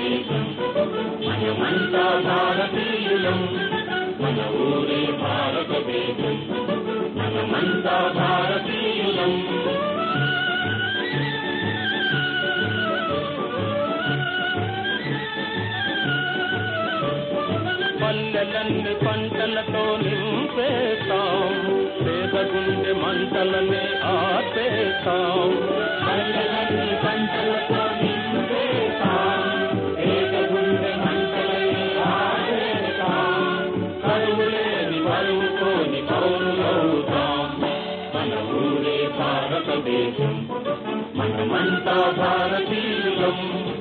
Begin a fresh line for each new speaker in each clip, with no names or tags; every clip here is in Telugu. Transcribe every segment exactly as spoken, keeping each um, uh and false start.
భారతదేశం మనమంతా భారతీయులం మన ఊరే భారతదేశం మనమంతా భారతీయులం పల్లెలన్నీ పంటలతో నింపేస్తాం పేద గుండె మంటలనే ఆపేస్తాం పల్లెలన్నీ పంటలతో నింపేస్తాం పేద గుండె మంటలనే ఆపేస్తాం కరువు లేని బరువుతోని పౌరులవుతాం మన ఊరే భారతదేశం మనమంతా భారతీయులం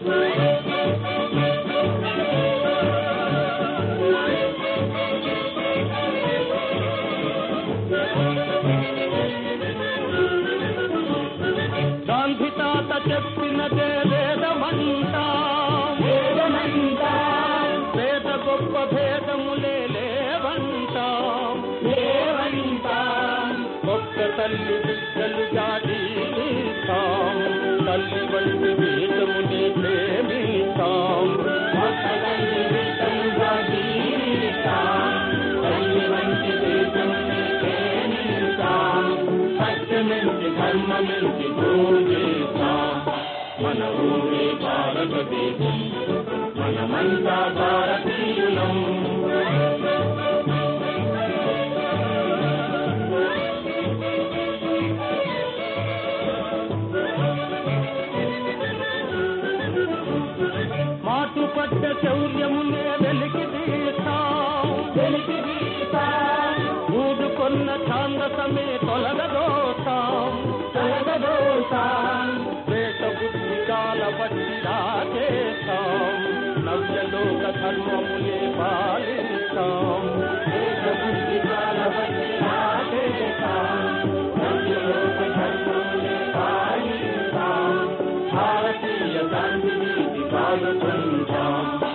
గాంధీ తాత చెప్పినదే వేదమంటా వేదమంటా వేద గొప్ప భేదములే లేవంటా లేవంటా ఒక్క తల్లి బిడ్డలు జాడీస్తాం తల్లి వంటి వేదమునే ప్రేమిస్తాం ఒక్క తల్లి బిడ్డలు జాడీస్తాం తల్లి వంటి వేదమునే ప్రేమిస్తాం సత్యమెంటి ధర్మమెంటి పూజిస్తాం మన ఊరే భారతదేశం మనమంతా భారతీయులం మాటు పట్ట శౌర్యమునే వెలికి తీస్తాం వెలికి తీస్తాం ఊడుకొన్న ఛాందసమే తొలగదోస్తాం తొలగదోస్తాం వేష బుద్ధి కాల బట్టి రాజేస్తాం నవ్యలోక ధర్మమునే పాలిస్తాం వేష బుద్ధి కాల బట్టి రాజేస్తాం నవ్యలోక ధర్మమునే పాలిస్తాం భారతీయ గాంధీ నీతి పాలుకుంటాం